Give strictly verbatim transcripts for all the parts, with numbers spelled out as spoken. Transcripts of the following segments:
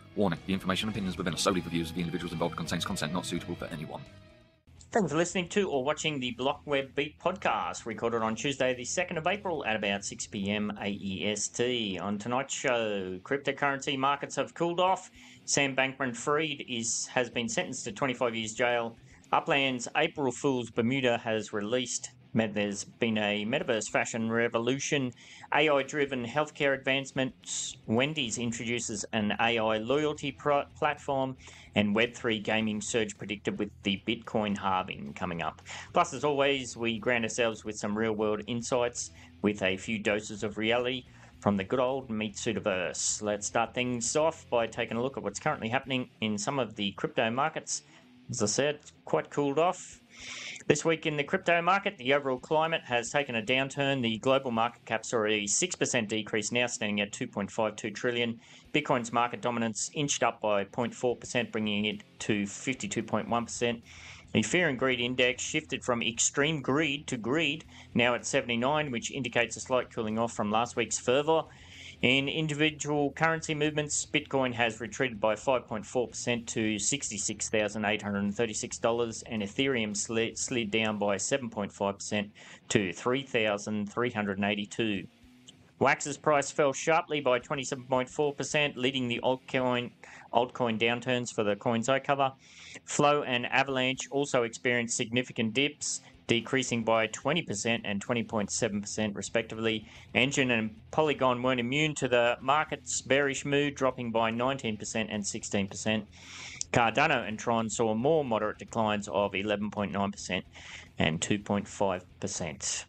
Warning, the information and opinions within are solely for views of the individuals involved, contains content not suitable for anyone. Thanks for listening to or watching the Blockweb Beat podcast, recorded on Tuesday the second of April at about six p.m. A E S T. On tonight's show, cryptocurrency markets have cooled off. Sam Bankman-Fried is has been sentenced to twenty-five years jail. Upland's April Fool's Bermuda has released. There's been a metaverse fashion revolution, A I-driven healthcare advancements. Wendy's introduces an A I loyalty pro- platform, and Web three gaming surge predicted with the Bitcoin halving coming up. Plus, as always, we grant ourselves with some real-world insights with a few doses of reality from the good old Meatsuitiverse. Let's start things off by taking a look at what's currently happening in some of the crypto markets. As I said, quite cooled off. This week in the crypto market, the overall climate has taken a downturn. The global market cap saw a six percent decrease, now standing at two point five two trillion. Bitcoin's market dominance inched up by zero point four percent, bringing it to fifty-two point one percent. The Fear and Greed Index shifted from extreme greed to greed, now at seventy-nine, which indicates a slight cooling off from last week's fervour. In individual currency movements, Bitcoin has retreated by five point four percent to sixty-six thousand eight hundred thirty-six dollars, and Ethereum slid, slid down by seven point five percent to three thousand three hundred eighty-two dollars. Wax's price fell sharply by twenty-seven point four percent, leading the altcoin, altcoin downturns for the coins I cover. Flow and Avalanche also experienced significant dips, decreasing by twenty percent and twenty point seven percent respectively. Engine and Polygon weren't immune to the market's bearish mood, dropping by nineteen percent and sixteen percent. Cardano and Tron saw more moderate declines of eleven point nine percent and two point five percent.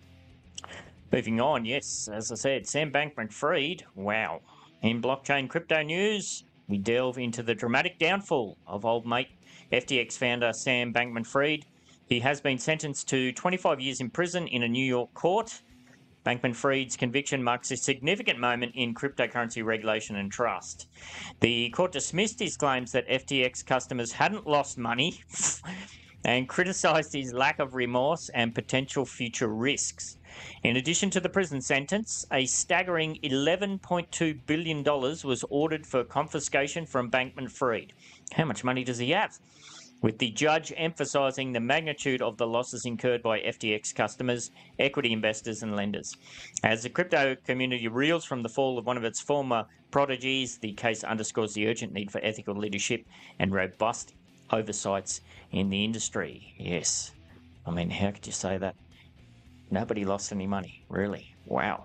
Moving on, yes, as I said, Sam Bankman-Fried, wow. In blockchain crypto news, we delve into the dramatic downfall of old mate F T X founder Sam Bankman-Fried. He has been sentenced to twenty-five years in prison in a New York court. Bankman-Fried's conviction marks a significant moment in cryptocurrency regulation and trust. The court dismissed his claims that F T X customers hadn't lost money and criticised his lack of remorse and potential future risks. In addition to the prison sentence, a staggering eleven point two billion dollars was ordered for confiscation from Bankman-Fried. How much money does he have? With the judge emphasising the magnitude of the losses incurred by F T X customers, equity investors and lenders. As the crypto community reels from the fall of one of its former prodigies, the case underscores the urgent need for ethical leadership and robust oversights in the industry. Yes. I mean, how could you say that? Nobody lost any money, really. Wow.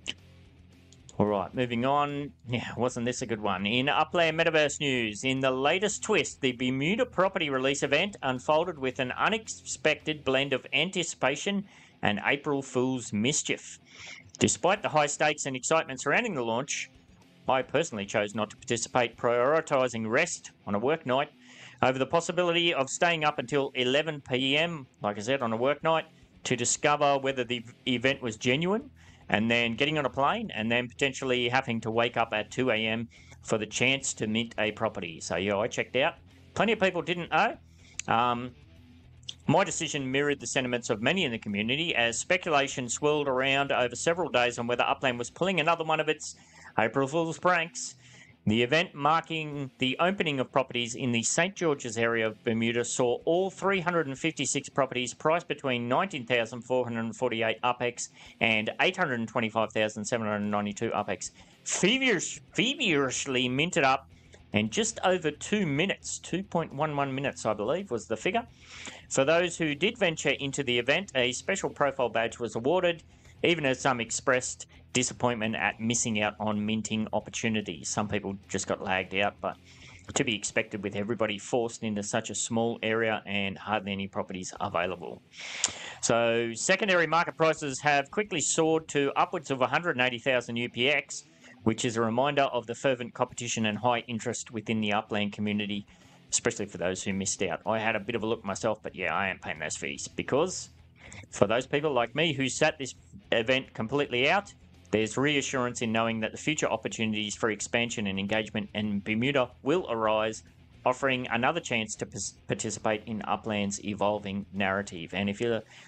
All right, moving on. Yeah, wasn't this a good one? In Upland Metaverse news, in the latest twist, the Bermuda property release event unfolded with an unexpected blend of anticipation and April Fool's mischief. Despite the high stakes and excitement surrounding the launch, I personally chose not to participate, prioritising rest on a work night over the possibility of staying up until eleven p.m, like I said, on a work night, to discover whether the event was genuine, and then getting on a plane, and then potentially having to wake up at two a.m. for the chance to mint a property. So, yeah, I checked out. Plenty of people didn't know. Um, my decision mirrored the sentiments of many in the community, as speculation swirled around over several days on whether Upland was pulling another one of its April Fool's pranks. The event marking the opening of properties in the Saint George's area of Bermuda saw all three hundred fifty-six properties priced between nineteen thousand four hundred forty-eight U P X and eight hundred twenty-five thousand seven hundred ninety-two U P X feverish, feverishly minted up, and just over two minutes, two point one one minutes, I believe, was the figure. For those who did venture into the event, a special profile badge was awarded, even as some expressed disappointment at missing out on minting opportunities. Some people just got lagged out, but to be expected with everybody forced into such a small area and hardly any properties available. So secondary market prices have quickly soared to upwards of one hundred eighty thousand U P X, which is a reminder of the fervent competition and high interest within the Upland community, especially for those who missed out. I had a bit of a look myself, but yeah, I am paying those fees because for those people like me who sat this event completely out, there's reassurance in knowing that the future opportunities for expansion and engagement in Bermuda will arise, offering another chance to participate in Upland's evolving narrative. And if you're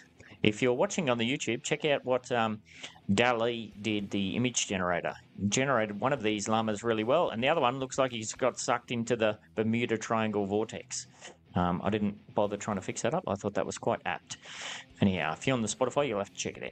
If you're watching on the YouTube, check out what um, DALL-E did, the image generator. Generated one of these llamas really well, and the other one looks like he's got sucked into the Bermuda Triangle vortex. Um, I didn't bother trying to fix that up. I thought that was quite apt. Anyhow, if you're on the Spotify, you'll have to check it out.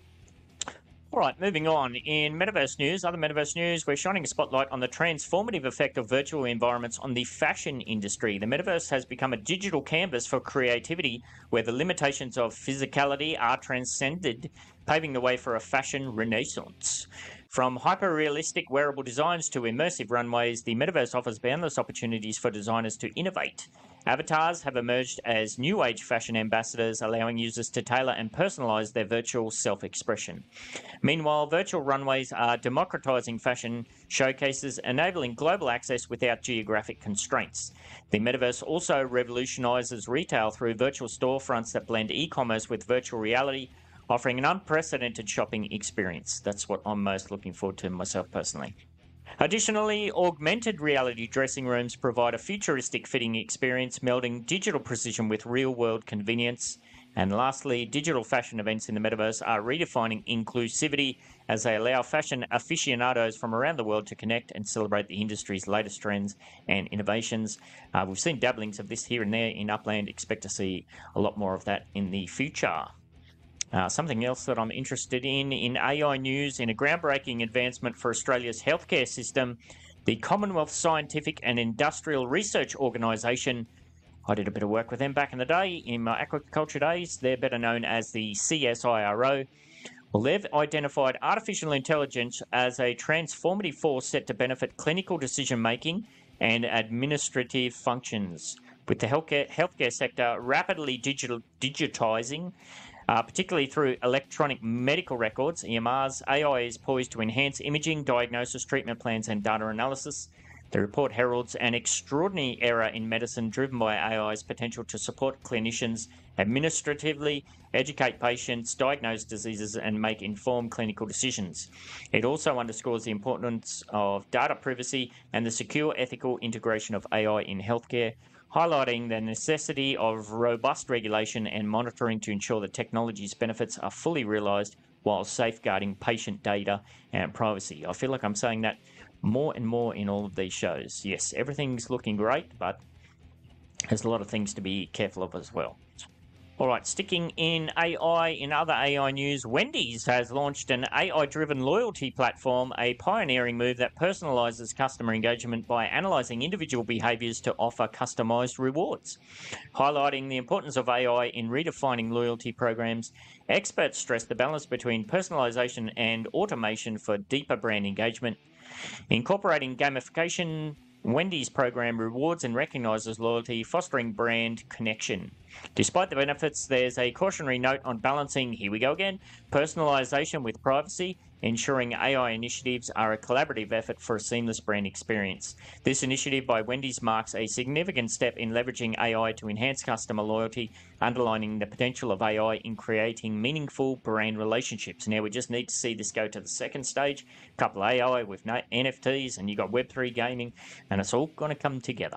All right, moving on. In Metaverse news, other Metaverse news, we're shining a spotlight on the transformative effect of virtual environments on the fashion industry. The Metaverse has become a digital canvas for creativity where the limitations of physicality are transcended, paving the way for a fashion renaissance. From hyper-realistic wearable designs to immersive runways, the Metaverse offers boundless opportunities for designers to innovate. Avatars have emerged as new age fashion ambassadors, allowing users to tailor and personalise their virtual self-expression. Meanwhile, virtual runways are democratising fashion showcases, enabling global access without geographic constraints. The Metaverse also revolutionises retail through virtual storefronts that blend e-commerce with virtual reality, offering an unprecedented shopping experience. That's what I'm most looking forward to myself personally. Additionally, augmented reality dressing rooms provide a futuristic fitting experience, melding digital precision with real-world convenience. And lastly, digital fashion events in the Metaverse are redefining inclusivity as they allow fashion aficionados from around the world to connect and celebrate the industry's latest trends and innovations. Uh, we've seen dabblings of this here and there in Upland. Expect to see a lot more of that in the future. Uh, something else that I'm interested in, in A I news, in a groundbreaking advancement for Australia's healthcare system, the Commonwealth Scientific and Industrial Research Organisation, I did a bit of work with them back in the day, in my aquaculture days. They're better known as the C S I R O. Well, they've identified artificial intelligence as a transformative force set to benefit clinical decision-making and administrative functions. With the healthcare, healthcare sector rapidly digital, digitising, Uh, particularly through electronic medical records, E M Rs, A I is poised to enhance imaging, diagnosis, treatment plans and data analysis. The report heralds an extraordinary era in medicine driven by A I's potential to support clinicians administratively, educate patients, diagnose diseases and make informed clinical decisions. It also underscores the importance of data privacy and the secure ethical integration of A I in healthcare, highlighting the necessity of robust regulation and monitoring to ensure that technology's benefits are fully realised while safeguarding patient data and privacy. I feel like I'm saying that more and more in all of these shows. Yes, everything's looking great, but there's a lot of things to be careful of as well. All right, sticking in A I, in other A I news, Wendy's has launched an A I-driven loyalty platform, a pioneering move that personalises customer engagement by analysing individual behaviours to offer customised rewards. Highlighting the importance of A I in redefining loyalty programs, experts stress the balance between personalisation and automation for deeper brand engagement. Incorporating gamification, Wendy's program rewards and recognises loyalty, fostering brand connection. Despite the benefits, there's a cautionary note on balancing, here we go again, personalisation with privacy, ensuring A I initiatives are a collaborative effort for a seamless brand experience. This initiative by Wendy's marks a significant step in leveraging A I to enhance customer loyalty, underlining the potential of A I in creating meaningful brand relationships. Now, we just need to see this go to the second stage, a couple of A I with N F Ts, and you've got Web three gaming, and it's all going to come together.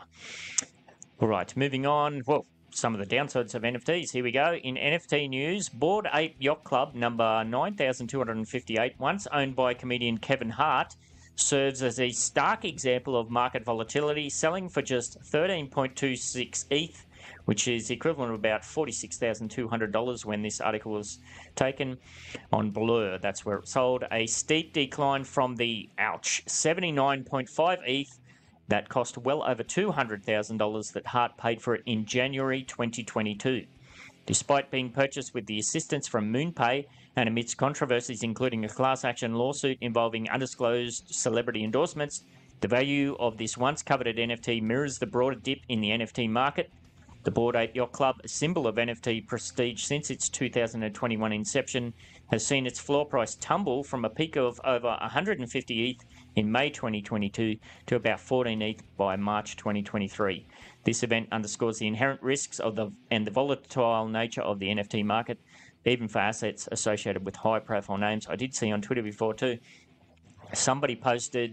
All right, moving on. Well, some of the downsides of N F Ts. Here we go. In N F T news, Bored Ape Yacht Club number nine thousand two hundred fifty-eight, once owned by comedian Kevin Hart, serves as a stark example of market volatility, selling for just thirteen point two six E T H, which is equivalent of about forty-six thousand two hundred dollars when this article was taken on Blur. That's where it sold. A steep decline from the, ouch, seventy-nine point five E T H that cost well over two hundred thousand dollars that Hart paid for it in January twenty twenty-two. Despite being purchased with the assistance from MoonPay and amidst controversies including a class action lawsuit involving undisclosed celebrity endorsements, the value of this once coveted N F T mirrors the broader dip in the N F T market. The Bored Ape Yacht Club, a symbol of N F T prestige since its two thousand twenty-one inception, has seen its floor price tumble from a peak of over one hundred fifty E T H in May twenty twenty-two to about fourteen E T H by March twenty twenty-three. This event underscores the inherent risks of the and the volatile nature of the N F T market, even for assets associated with high-profile names. I did see on Twitter before too, somebody posted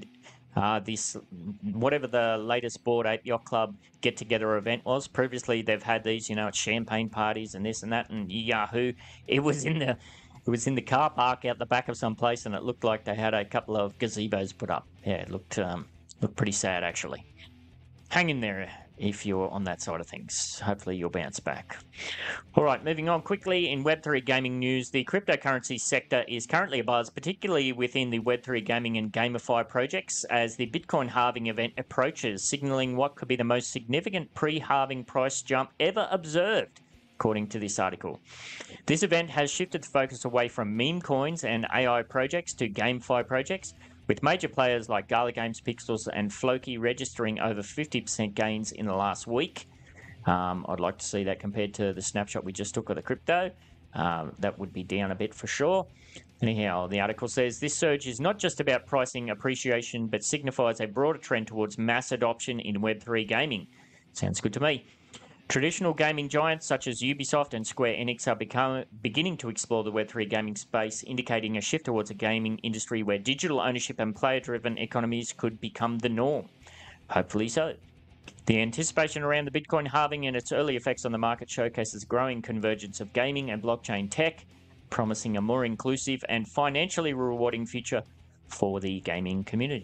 Uh, this, whatever the latest Bored Ape Yacht Club get-together event was. Previously, they've had these, you know, champagne parties and this and that, and Yahoo. It was in the, it was in the car park out the back of some place, and it looked like they had a couple of gazebos put up. Yeah, it looked um, looked pretty sad actually. Hang in there if you're on that side of things. Hopefully you'll bounce back. All right, moving on quickly. In Web three gaming news, the cryptocurrency sector is currently abuzz, particularly within the Web three gaming and GameFi projects, as the Bitcoin halving event approaches, signalling what could be the most significant pre-halving price jump ever observed, according to this article. This event has shifted the focus away from meme coins and A I projects to GameFi projects, with major players like Gala Games, Pixels and Floki registering over fifty percent gains in the last week. Um, I'd like to see that compared to the snapshot we just took of the crypto. Um, that would be down a bit for sure. Anyhow, the article says this surge is not just about pricing appreciation, but signifies a broader trend towards mass adoption in Web three gaming. Sounds good to me. Traditional gaming giants such as Ubisoft and Square Enix are become, beginning to explore the Web three gaming space, indicating a shift towards a gaming industry where digital ownership and player-driven economies could become the norm. Hopefully so. The anticipation around the Bitcoin halving and its early effects on the market showcases growing convergence of gaming and blockchain tech, promising a more inclusive and financially rewarding future for the gaming community.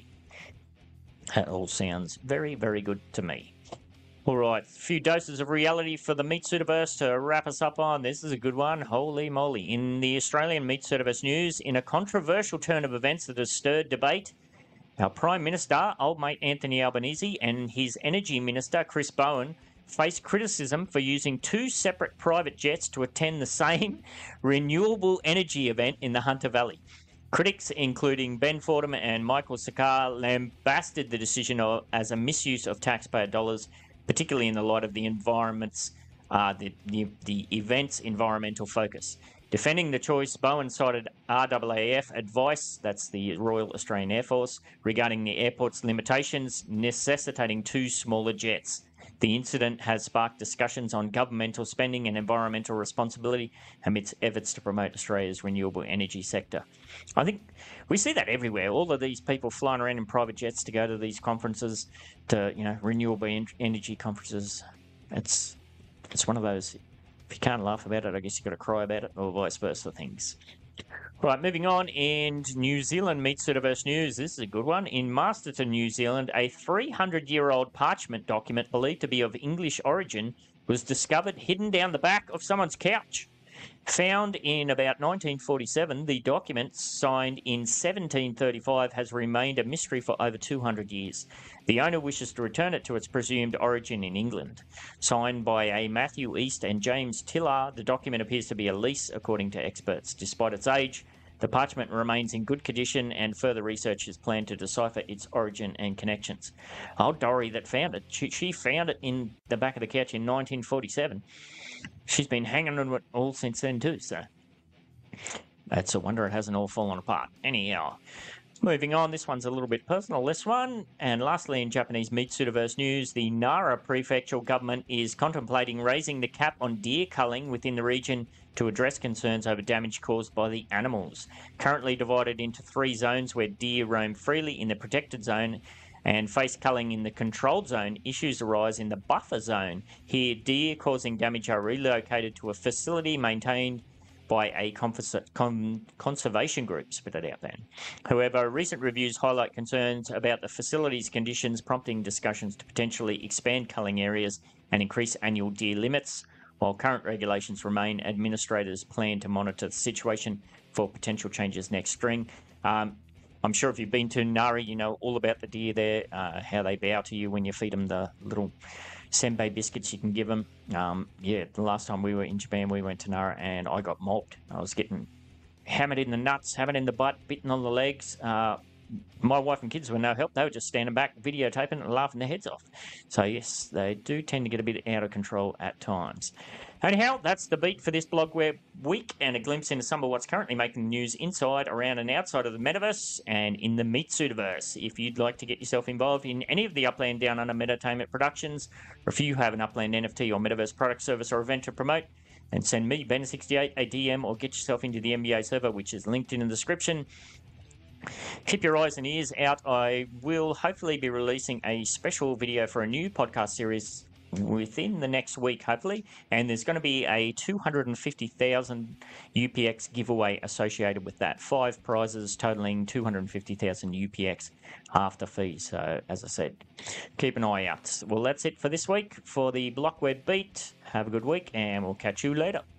That all sounds very, very good to me. All right, a few doses of reality for the Meat Suitiverse to wrap us up on. This is a good one. Holy moly. In the Australian Meat Suitiverse news, in a controversial turn of events that has stirred debate, our Prime Minister, old mate Anthony Albanese, and his Energy Minister, Chris Bowen, face criticism for using two separate private jets to attend the same renewable energy event in the Hunter Valley. Critics, including Ben Fordham and Michael Sakar, lambasted the decision as a misuse of taxpayer dollars, particularly in the light of the environment's, uh, the, the, the event's environmental focus. Defending the choice, Bowen cited R A A F advice, that's the Royal Australian Air Force, regarding the airport's limitations, necessitating two smaller jets. The incident has sparked discussions on governmental spending and environmental responsibility amidst efforts to promote Australia's renewable energy sector. I think we see that everywhere. All of these people flying around in private jets to go to these conferences, to, you know, renewable en- energy conferences. It's it's one of those, if you can't laugh about it, I guess you've got to cry about it, or vice versa things. Right, moving on, in New Zealand Meat Suitiverse news, this is a good one. In Masterton, New Zealand, a three hundred year old parchment document believed to be of English origin was discovered hidden down the back of someone's couch. Found in about nineteen forty-seven, the document, signed in seventeen thirty-five, has remained a mystery for over two hundred years. The owner wishes to return it to its presumed origin in England. Signed by a Matthew East and James Tiller, the document appears to be a lease, according to experts. Despite its age, the parchment remains in good condition, and further research is planned to decipher its origin and connections. Old Dory that found it, she, she found it in the back of the couch in nineteen forty-seven. She's been hanging on it all since then too, so that's a wonder it hasn't all fallen apart. Anyhow, moving on, this one's a little bit personal, this one. And lastly, in Japanese Meat Suitiverse news, the Nara prefectural government is contemplating raising the cap on deer culling within the region to address concerns over damage caused by the animals. Currently divided into three zones where deer roam freely in the protected zone and face culling in the controlled zone, issues arise in the buffer zone. Here, deer causing damage are relocated to a facility maintained by a con- conservation group. Spit it out, then. However, recent reviews highlight concerns about the facility's conditions, prompting discussions to potentially expand culling areas and increase annual deer limits. While current regulations remain, administrators plan to monitor the situation for potential changes next spring. Um, I'm sure if you've been to Nara, you know all about the deer there, uh, how they bow to you when you feed them the little senbei biscuits you can give them. Um, yeah, the last time we were in Japan, we went to Nara and I got mobbed. I was getting hammered in the nuts, hammered in the butt, bitten on the legs. Uh, my wife and kids were no help. They were just standing back, videotaping and laughing their heads off. So, yes, they do tend to get a bit out of control at times. Anyhow, that's the beat for this Blog Web week, and a glimpse into some of what's currently making the news inside, around and outside of the metaverse and in the Meat Suitiverse. If you'd like to get yourself involved in any of the Upland Down Under Metatainment productions, or if you have an Upland N F T or metaverse product, service or event to promote, then send me, Ben sixty-eight, a D M, or get yourself into the M B A server, which is linked in the description. Keep your eyes and ears out. I will hopefully be releasing a special video for a new podcast series within the next week, hopefully, and there's going to be a two hundred fifty thousand U P X giveaway associated with that. Five prizes totaling two hundred fifty thousand U P X after fees. So, as I said, keep an eye out. Well, that's it for this week for the Blockweb Beat. Have a good week, and we'll catch you later.